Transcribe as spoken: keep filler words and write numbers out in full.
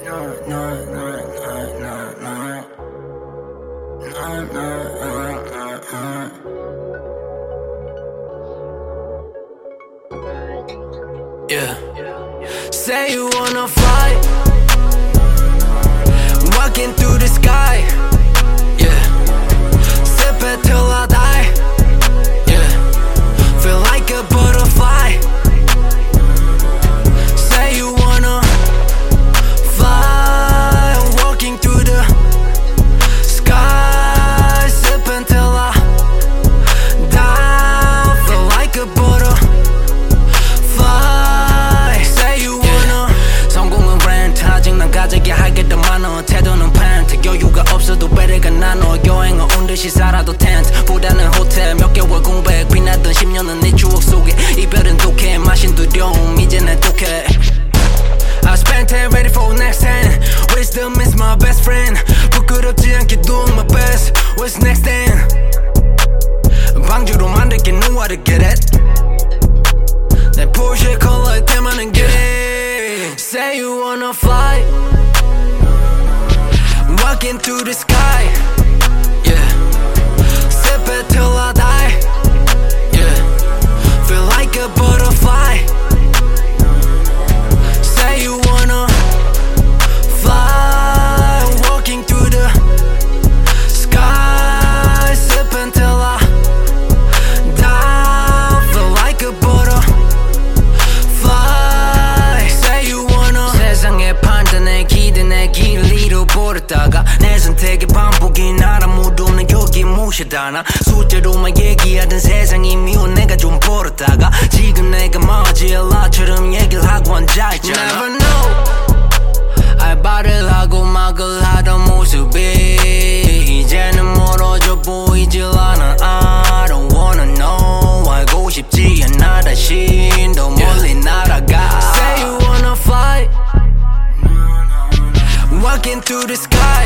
Yeah. Say you wanna fly, walking through the sky. Yeah. Sip it till I die. Yeah. Feel like a butterfly. Say you wanna fly, walking through the sky. Sip until I die. Feel like a butterfly. 가지게 하겠다 많아 태도는 팬트 여유가 없어도 배려가 나눠 여행을 온 듯이 살아도 텐트 보다는 호텔 몇 개월 공백 빛나던 십 년은 네 추억 속에 이별은 독해 마신 두려움 이제 난 독해 I spent ten ready for next ten Wisdom is my best friend 부끄럽지 않게 doing my best What's next then 방주로 만들게 know how to get it 내 Porsche 컬러에 테마는 get it Say you wanna fly Walking through the sky, yeah. Sip it till I die, yeah. Feel like a butterfly. Say you wanna fly, walking through the sky. Sip until I die. Feel like a butterfly. Say you wanna 세상의 판단에 기대 내 길을 잃어버렸다가 내 선택의 반복이 나라 모두는 여기 모셔다 나 숫자로만 얘기하던 세상이 미운 내가 좀 벌었다가 지금 내가 머질러처럼 얘기를 하고 앉아있잖아 Never know 알바를 하고 막을 하던 모습이 이제는 멀어져 보이질 않아 I don't wanna know 알고 싶지 않아 다시 더 멀리 날아가 Say you wanna fly Walking through the sky